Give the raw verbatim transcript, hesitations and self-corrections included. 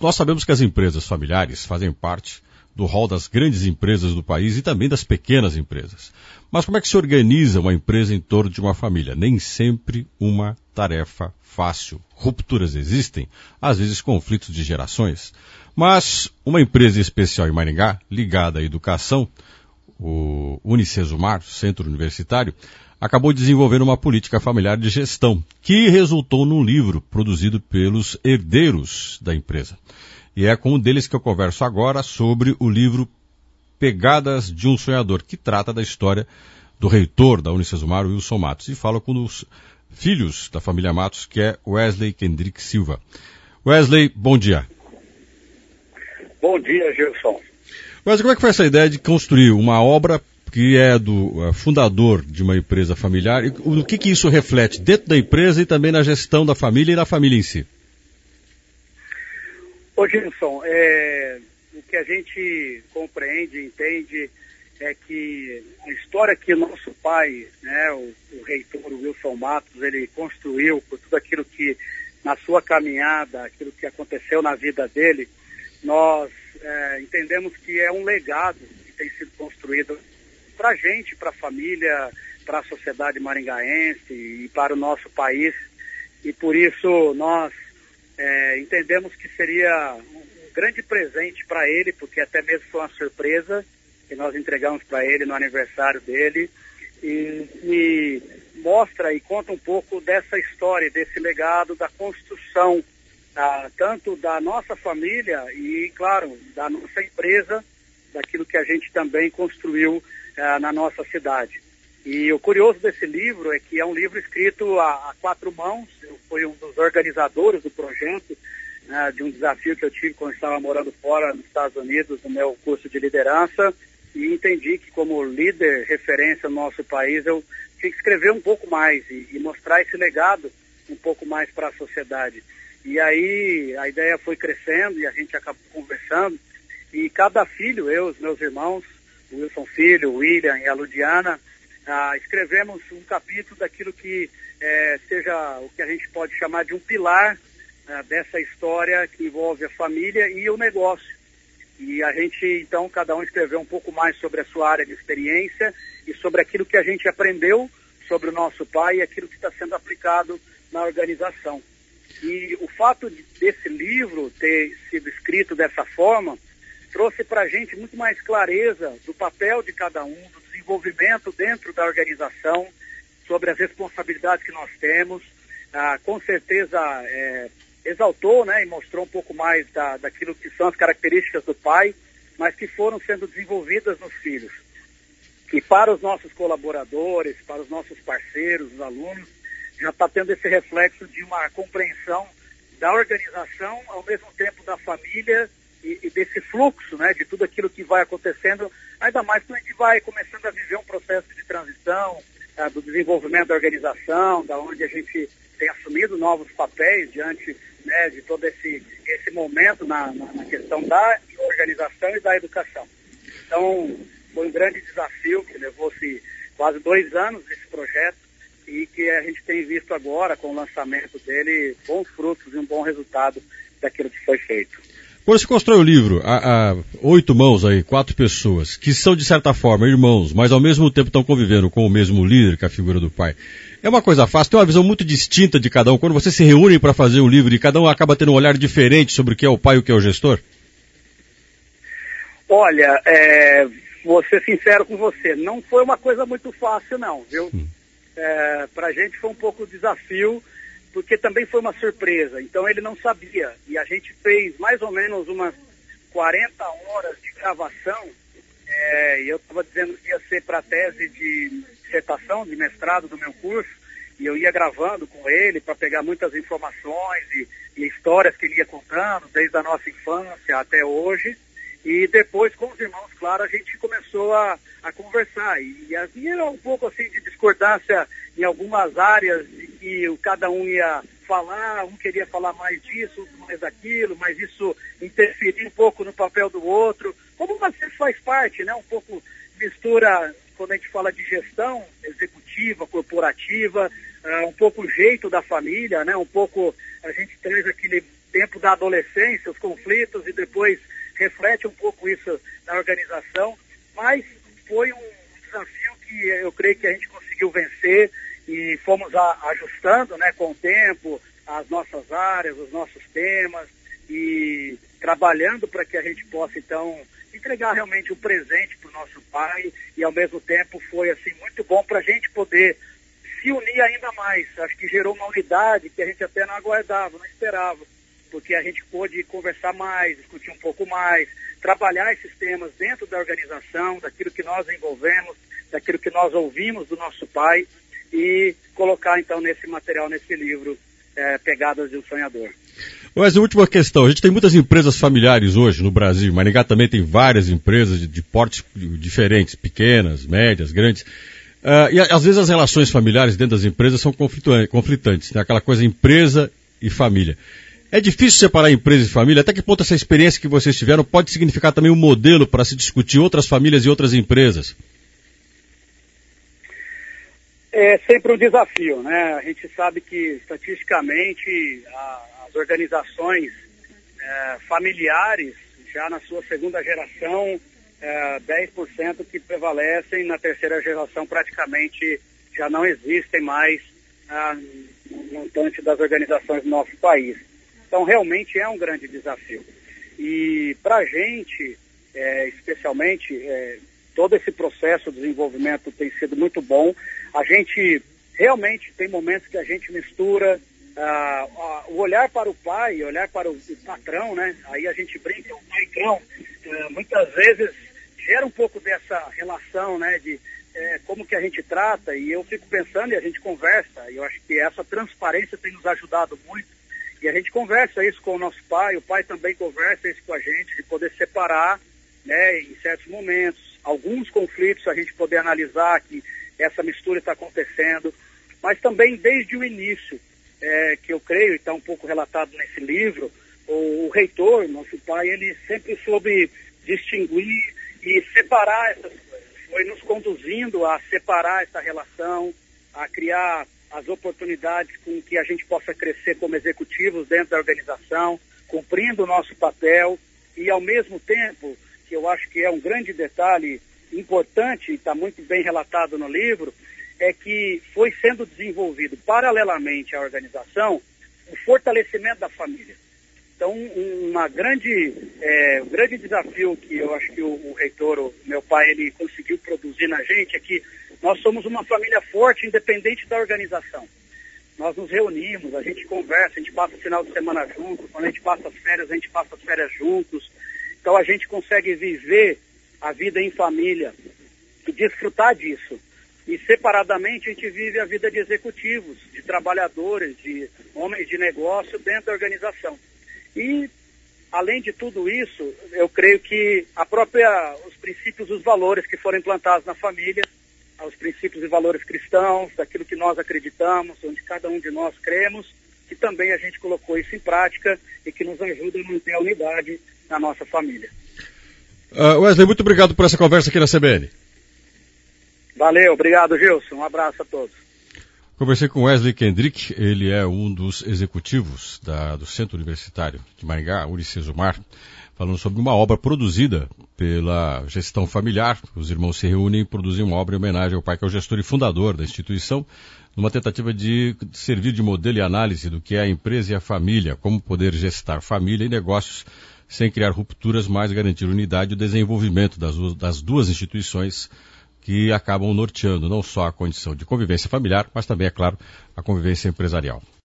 nós sabemos que as empresas familiares fazem parte do rol das grandes empresas do país e também das pequenas empresas. Mas como é que se organiza uma empresa em torno de uma família? Nem sempre uma tarefa fácil. Rupturas existem, às vezes conflitos de gerações. Mas uma empresa especial em Maringá, ligada à educação, o Unicesumar, Centro Universitário, acabou desenvolvendo uma política familiar de gestão, que resultou num livro produzido pelos herdeiros da empresa. E é com um deles que eu converso agora sobre o livro Pegadas de um Sonhador, que trata da história do reitor da Unicesumar, Wilson Matos, e fala com os filhos da família Matos, que é Wesley Kendrick Silva. Wesley, bom dia. Bom dia, Gilson. Wesley, como é que foi essa ideia de construir uma obra que é do uh, fundador de uma empresa familiar, e o que que isso reflete dentro da empresa e também na gestão da família e na família em si? Ô Gilson, é, o que a gente compreende, entende, é que a história que o nosso pai, né, o, o reitor o Wilson Matos, ele construiu por tudo aquilo que, na sua caminhada, aquilo que aconteceu na vida dele, nós é, entendemos que é um legado que tem sido construído para a gente, para a família, para a sociedade maringaense e para o nosso país. E por isso nós é, entendemos que seria um grande presente para ele, porque até mesmo foi uma surpresa que nós entregamos para ele no aniversário dele. E, e mostra e conta um pouco dessa história, desse legado, da construção, ah, tanto da nossa família e, claro, da nossa empresa, daquilo que a gente também construiu ah, na nossa cidade. E o curioso desse livro é que é um livro escrito a, a quatro mãos. Eu fui um dos organizadores do projeto, né, de um desafio que eu tive quando estava morando fora nos Estados Unidos, no meu curso de liderança, e entendi que como líder, referência no nosso país, eu tinha que escrever um pouco mais e, e mostrar esse legado um pouco mais para a sociedade. E aí a ideia foi crescendo e a gente acabou conversando, e cada filho, eu, os meus irmãos, o Wilson Filho, o William e a Ludiana, ah, escrevemos um capítulo daquilo que eh, seja o que a gente pode chamar de um pilar ah, dessa história que envolve a família e o negócio. E a gente, então, cada um escreveu um pouco mais sobre a sua área de experiência e sobre aquilo que a gente aprendeu sobre o nosso pai e aquilo que está sendo aplicado na organização. E o fato de, desse livro ter sido escrito dessa forma trouxe para a gente muito mais clareza do papel de cada um, do desenvolvimento dentro da organização, sobre as responsabilidades que nós temos. Ah, com certeza é, exaltou, né, e mostrou um pouco mais da, daquilo que são as características do pai, mas que foram sendo desenvolvidas nos filhos. E para os nossos colaboradores, para os nossos parceiros, os alunos, já está tendo esse reflexo de uma compreensão da organização, ao mesmo tempo da família e, e desse fluxo, né, de tudo aquilo que vai acontecendo, ainda mais quando a gente vai começando a viver um processo de transição, ah, do desenvolvimento da organização, da onde a gente tem assumido novos papéis diante, né, de todo esse, esse momento na, na, na questão da organização e da educação. Então, foi um grande desafio que levou-se quase dois anos esse projeto e que a gente tem visto agora, com o lançamento dele, bons frutos e um bom resultado daquilo que foi feito. Quando você constrói o livro, há, há oito mãos aí, quatro pessoas, que são de certa forma irmãos, mas ao mesmo tempo estão convivendo com o mesmo líder, que é a figura do pai. É uma coisa fácil, tem uma visão muito distinta de cada um. Quando vocês se reúnem para fazer o livro e cada um acaba tendo um olhar diferente sobre o que é o pai e o que é o gestor? Olha, é, vou ser sincero com você, não foi uma coisa muito fácil não, viu? Hum. É, para a gente foi um pouco desafio, porque também foi uma surpresa, então ele não sabia, e a gente fez mais ou menos umas quarenta horas de gravação, é, e eu estava dizendo que ia ser para a tese de dissertação, de mestrado do meu curso, e eu ia gravando com ele para pegar muitas informações e, e histórias que ele ia contando, desde a nossa infância até hoje. E depois, com os irmãos, claro, a gente começou a, a conversar. E, e havia um pouco assim de discordância em algumas áreas, de que cada um ia falar, um queria falar mais disso, outro mais daquilo, mas isso interferia um pouco no papel do outro. Como você faz parte, né? Um pouco mistura, quando a gente fala de gestão executiva, corporativa, uh, um pouco o jeito da família, né? Um pouco a gente traz aquele tempo da adolescência, os conflitos, e depois reflete um pouco isso na organização, mas foi um desafio que eu creio que a gente conseguiu vencer e fomos a, ajustando, né, com o tempo, as nossas áreas, os nossos temas, e trabalhando para que a gente possa, então, entregar realmente um presente para o nosso pai, e ao mesmo tempo foi, assim, muito bom para a gente poder se unir ainda mais. Acho que gerou uma unidade que a gente até não aguardava, não esperava, porque a gente pôde conversar mais, discutir um pouco mais, trabalhar esses temas dentro da organização, daquilo que nós envolvemos, daquilo que nós ouvimos do nosso pai, e colocar, então, nesse material, nesse livro, é, Pegadas de um Sonhador. Mas a última questão, a gente tem muitas empresas familiares hoje no Brasil, Maringá também tem várias empresas de, de portes diferentes, pequenas, médias, grandes, uh, e às vezes as relações familiares dentro das empresas são conflitantes, né? Aquela coisa empresa e família. É difícil separar empresa e família? Até que ponto essa experiência que vocês tiveram pode significar também um modelo para se discutir outras famílias e outras empresas? É sempre um desafio, né? A gente sabe que, estatisticamente, a, as organizações é, familiares, já na sua segunda geração, é, dez por cento que prevalecem, na terceira geração praticamente já não existem mais ah, no montante das organizações do nosso país. Então, realmente é um grande desafio. E para a gente, é, especialmente, é, todo esse processo de desenvolvimento tem sido muito bom. A gente realmente tem momentos que a gente mistura ah, ah, o olhar para o pai, olhar para o, o patrão, né? Aí a gente brinca, o patrão, ah, muitas vezes gera um pouco dessa relação, né? De eh, como que a gente trata, e eu fico pensando e a gente conversa, e eu acho que essa transparência tem nos ajudado muito, e a gente conversa isso com o nosso pai, o pai também conversa isso com a gente, de poder separar, né? Em certos momentos, alguns conflitos a gente poder analisar que essa mistura está acontecendo, mas também desde o início, é, que eu creio, e está um pouco relatado nesse livro, o, o reitor, nosso pai, ele sempre soube distinguir e separar essas coisas, foi nos conduzindo a separar essa relação, a criar as oportunidades com que a gente possa crescer como executivos dentro da organização, cumprindo o nosso papel, e ao mesmo tempo, que eu acho que é um grande detalhe importante, e está muito bem relatado no livro, é que foi sendo desenvolvido paralelamente à organização o fortalecimento da família. Então, uma grande, é, um grande desafio que eu acho que o, o reitor, o meu pai, ele conseguiu produzir na gente é que nós somos uma família forte, independente da organização. Nós nos reunimos, a gente conversa, a gente passa o final de semana juntos, quando a gente passa as férias, a gente passa as férias juntos. Então, a gente consegue viver a vida em família e desfrutar disso. E separadamente a gente vive a vida de executivos, de trabalhadores, de homens de negócio dentro da organização. E, além de tudo isso, eu creio que a própria, os princípios, os valores que foram implantados na família, os princípios e valores cristãos, daquilo que nós acreditamos, onde cada um de nós cremos, que também a gente colocou isso em prática e que nos ajuda a manter a unidade na nossa família. Uh, Wesley, muito obrigado por essa conversa aqui na C B N. Valeu, obrigado, Gilson. Um abraço a todos. Conversei com Wesley Kendrick, ele é um dos executivos da, do Centro Universitário de Maringá, Unicesumar, falando sobre uma obra produzida pela gestão familiar. Os irmãos se reúnem e produzem uma obra em homenagem ao pai, que é o gestor e fundador da instituição, numa tentativa de servir de modelo e análise do que é a empresa e a família, como poder gestar família e negócios sem criar rupturas, mas garantir unidade e o desenvolvimento das, das duas instituições que acabam norteando não só a condição de convivência familiar, mas também, é claro, a convivência empresarial.